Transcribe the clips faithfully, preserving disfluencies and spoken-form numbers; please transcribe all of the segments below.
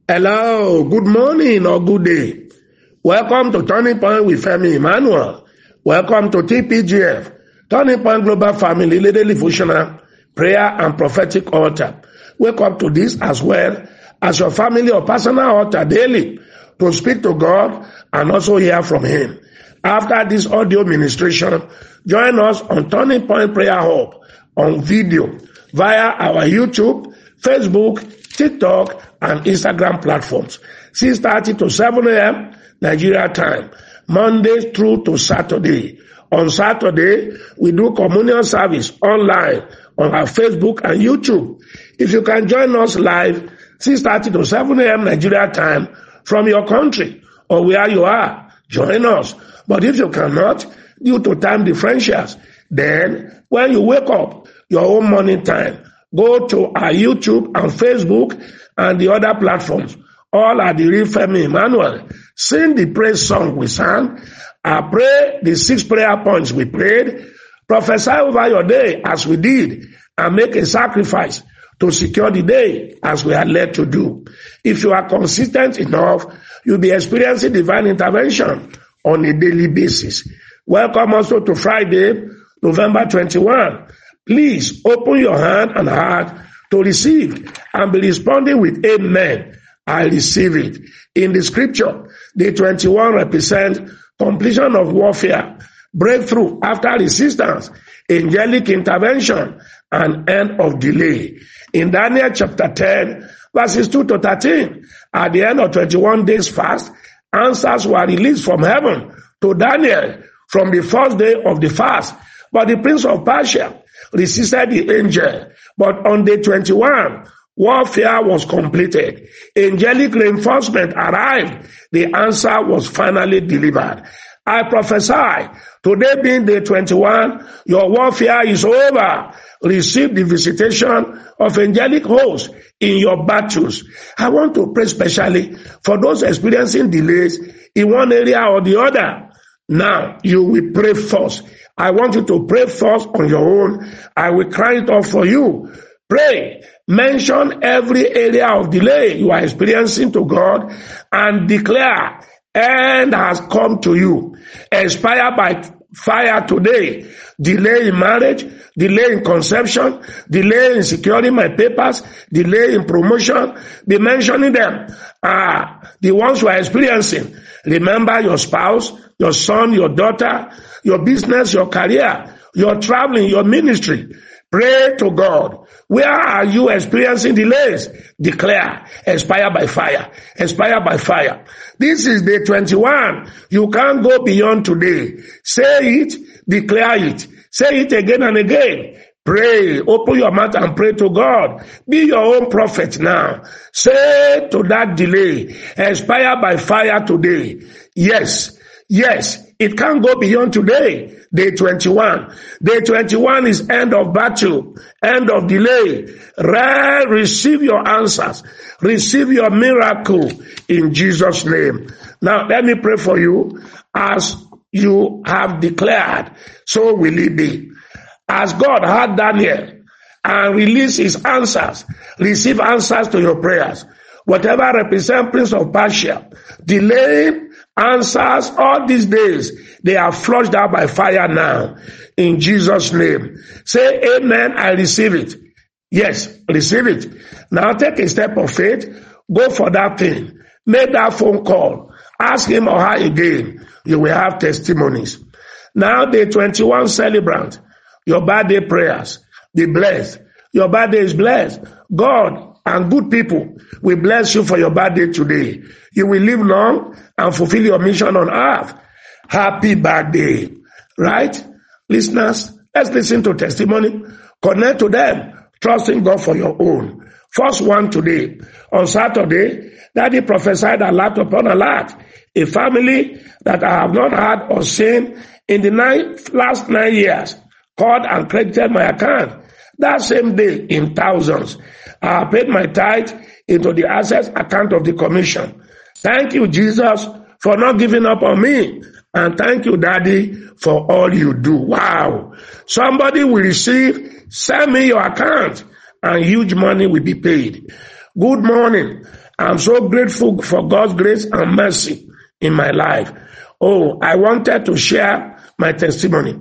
Hello, good morning or good day. Welcome to Turning Point with Femi Emmanuel. Welcome to T P G F, Turning Point Global Family Leader Devotional Prayer and Prophetic Altar. Wake up to this as well as your family or personal altar daily to speak to God and also hear from Him. After this audio ministration, join us on Turning Point Prayer Hub on video via our YouTube, Facebook, TikTok, and Instagram platforms. six thirty to seven a.m. Nigeria time, Monday through to Saturday. On Saturday, we do communion service online on our Facebook and YouTube. If you can join us live, six thirty to seven a.m. Nigeria time from your country or where you are, join us. But if you cannot, due to time differentials, then when you wake up, your own morning time, go to our YouTube and Facebook and the other platforms. All are the real Femi Emmanuel. Sing the praise song we sang. I pray the six prayer points we prayed. Prophesy over your day as we did, and make a sacrifice to secure the day as we are led to do. If you are consistent enough, you'll be experiencing divine intervention on a daily basis. Welcome also to Friday, November twenty-first. Please open your hand and heart to receive and be responding with amen. I receive it. In the scripture, the twenty-one represent completion of warfare, breakthrough after resistance, angelic intervention, and end of delay. In Daniel chapter ten, verses two to thirteen, at the end of twenty-one days fast, answers were released from heaven to Daniel from the first day of the fast. But the prince of Persia resisted the angel. But on day twenty-one, warfare was completed. Angelic reinforcement arrived. The answer was finally delivered. I prophesy, today being day twenty-one, your warfare is over. Receive the visitation of angelic hosts in your battles. I want to pray specially for those experiencing delays in one area or the other. Now, you will pray first. I want you to pray first on your own. I will cry it out for you. Pray. Mention every area of delay you are experiencing to God and declare, end has come to you. Expire by fire today. Delay in marriage, delay in conception, delay in securing my papers, delay in promotion. Be mentioning them. Ah, the ones you are experiencing. Remember your spouse, your son, your daughter, your business, your career, your traveling, your ministry. Pray to God. Where are you experiencing delays? Declare, expire by fire, expire by fire. This is day twenty-one. You can't go beyond today. Say it, declare it. Say it again and again. Pray, open your mouth and pray to God. Be your own prophet now. Say to that delay, expire by fire today. Yes, yes, it can't go beyond today. Day twenty-one. Day twenty-one is end of battle, end of delay. Re- receive your answers. Receive your miracle in Jesus' name. Now, let me pray for you. As you have declared, so will it be. As God had Daniel and released his answers, receive answers to your prayers. Whatever represents Prince of Persia, delaying answers all these days, they are flushed out by fire now. In Jesus' name. Say amen, I receive it. Yes, receive it. Now take a step of faith. Go for that thing. Make that phone call. Ask him or her again. You will have testimonies. Now day twenty-one celebrant. Your birthday prayers. Be blessed. Your birthday is blessed. God and good people will bless you for your birthday today. You will live long and fulfill your mission on earth. Happy birthday. Right? Listeners, let's listen to testimony. Connect to them. Trusting God for your own. First one today. On Saturday, Daddy prophesied a lot upon a lot. A family that I have not heard or seen in the nine, last nine years called and credited my account. That same day, in thousands, I paid my tithe into the assets account of the commission. Thank you, Jesus, for not giving up on me. And thank you, Daddy, for all you do. Wow. Somebody will receive, send me your account, and huge money will be paid. Good morning. I'm so grateful for God's grace and mercy in my life. Oh, I wanted to share my testimony.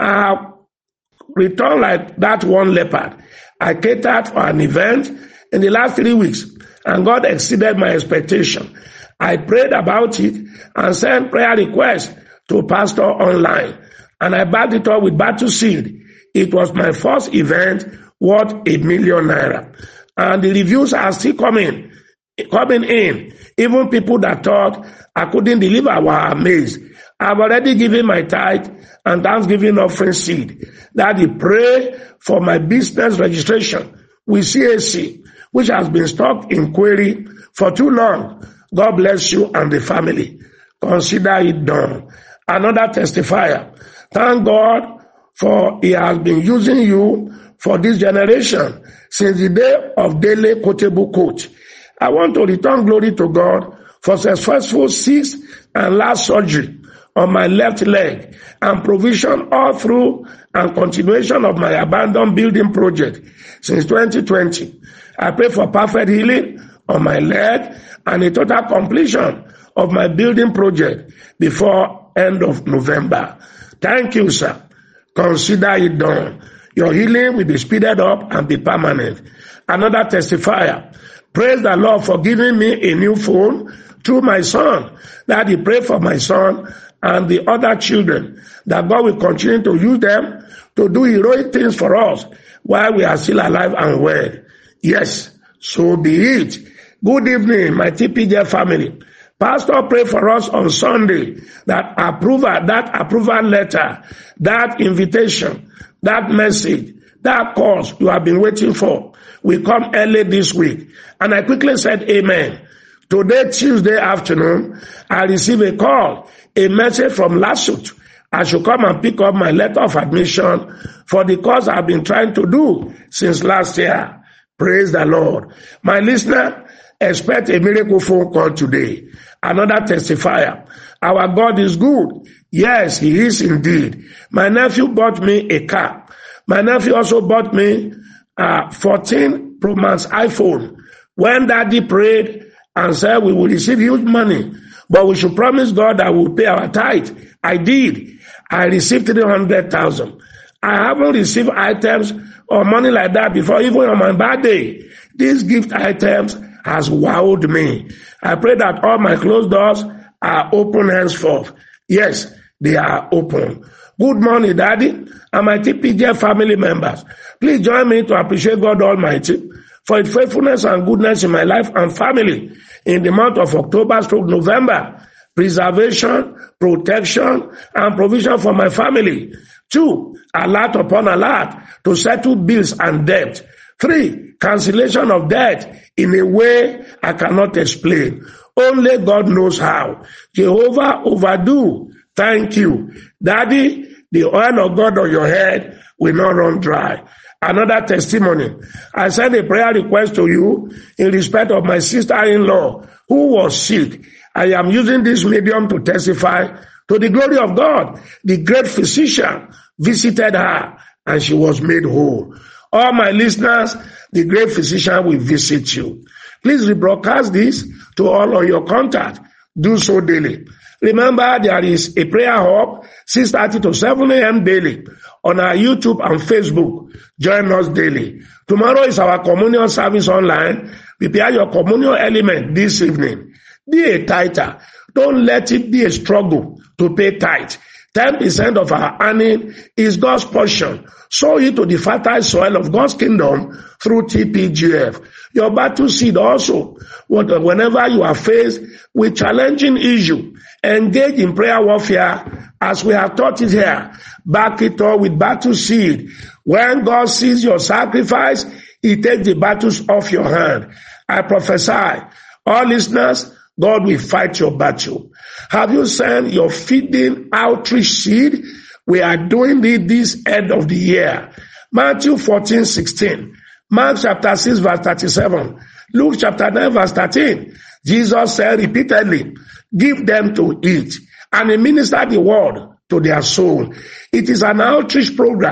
I returned like that one leopard. I catered for an event in the last three weeks, and God exceeded my expectation. I prayed about it and sent prayer requests to Pastor online, and I backed it up with battle seed. It was my first event worth a million naira, and the reviews are still coming, coming in. Even people that thought I couldn't deliver were amazed. I've already given my tithe and Thanksgiving offering seed. Daddy, pray for my business registration with C A C, which has been stuck in query for too long. God bless you and the family. Consider it done. Another testifier. Thank God for He has been using you for this generation since the day of daily quotable quote. I want to return glory to God for successful sixth and last surgery on my left leg and provision all through and continuation of my abandoned building project since twenty twenty. I pray for perfect healing on my leg and a total completion of my building project before end of November. Thank you, sir. Consider it done. Your healing will be speeded up and be permanent. Another testifier. Praise the Lord for giving me a new phone through my son. That He pray for my son and the other children, that God will continue to use them to do heroic things for us while we are still alive and well. Yes, so be it. Good evening, my T P J family. Pastor prayed for us on Sunday that approval, that approval letter, that invitation, that message, that course you have been waiting for will come early this week. And I quickly said amen. Today, Tuesday afternoon, I received a call, a message from LASUT. I should come and pick up my letter of admission for the course I've been trying to do since last year. Praise the Lord. My listener, expect a miracle phone call today. Another testifier. Our God is good. Yes, He is indeed. My nephew bought me a car. My nephew also bought me a fourteen Pro Max iPhone. When Daddy prayed and said we will receive huge money, but we should promise God that we'll pay our tithe, I did. I received three hundred thousand. I haven't received items or money like that before, even on my birthday. These gift items has wowed me. I pray that all my closed doors are open henceforth. Yes, they are open. Good morning, Daddy, and my T P J family members. Please join me to appreciate God Almighty for His faithfulness and goodness in my life and family in the month of October stroke November. Preservation, protection, and provision for my family. Two, alert upon alert to settle bills and debt. Three, cancellation of debt in a way I cannot explain. Only God knows how. Jehovah overdo. Thank you. Daddy, the oil of God on your head will not run dry. Another testimony. I sent a prayer request to you in respect of my sister-in-law who was sick. I am using this medium to testify to the glory of God. The great physician visited her and she was made whole. All my listeners, the great physician will visit you. Please rebroadcast this to all of your contacts. Do so daily. Remember, there is a prayer hub, six thirty to seven a.m. daily on our YouTube and Facebook. Join us daily. Tomorrow is our communion service online. Prepare your communion element this evening. Be a tither. Don't let it be a struggle to pay tithe. ten percent of our earning is God's portion. Sow it to the fertile soil of God's kingdom through T P G F. Your battle seed also. Whenever you are faced with challenging issue, engage in prayer warfare as we have taught it here. Back it up with battle seed. When God sees your sacrifice, He takes the battles off your hand. I prophesy, all listeners, God will fight your battle. Have you sent your feeding outreach seed? We are doing it this end of the year. Matthew fourteen sixteen. Mark chapter six verse thirty-seven. Luke chapter nine verse thirteen. Jesus said repeatedly, give them to eat. And He ministered the word to their soul. It is an outreach program.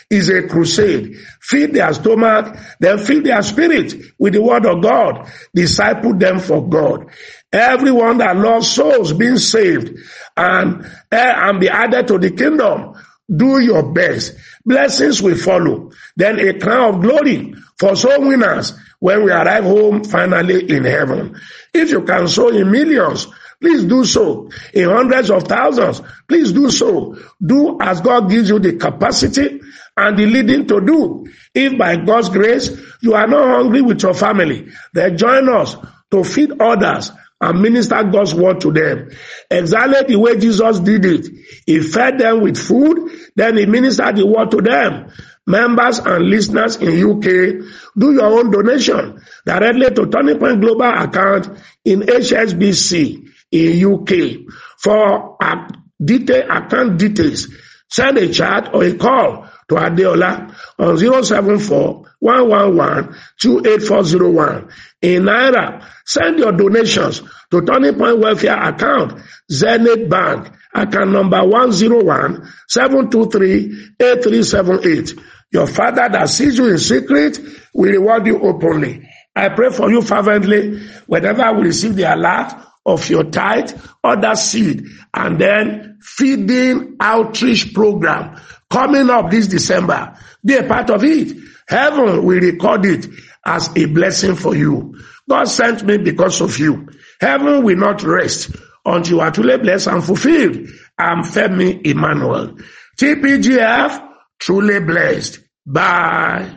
is a crusade. Feed their stomach, then feed their spirit with the word of God. Disciple them for God. Everyone that loves souls being saved and, and be added to the kingdom, do your best. Blessings will follow. Then a crown of glory for soul winners when we arrive home finally in heaven. If you can sow in millions, please do so. In hundreds of thousands, please do so. Do as God gives you the capacity and the leading to do. If by God's grace you are not hungry with your family, then join us to feed others and minister God's word to them. Exactly the way Jesus did it. He fed them with food, then he ministered the word to them. Members and listeners in U K, do your own donation directly to Turning Point Global account in H S B C in U K. For uh, detail, account details, send a chat or a call to Adeola on zero seven four, one one one, two eight four zero one. In Naira, send your donations to Turning Point Welfare account, Zenith Bank, account number one zero one, seven two three, eight three seven eight. Your Father that sees you in secret will reward you openly. I pray for you fervently whenever we receive the alert of your tithe, other seed, and then feeding outreach program coming up this December. Be a part of it. Heaven will record it as a blessing for you. God sent me because of you. Heaven will not rest until you are truly blessed and fulfilled. I'm Femi Emmanuel. T P G F, truly blessed. Bye.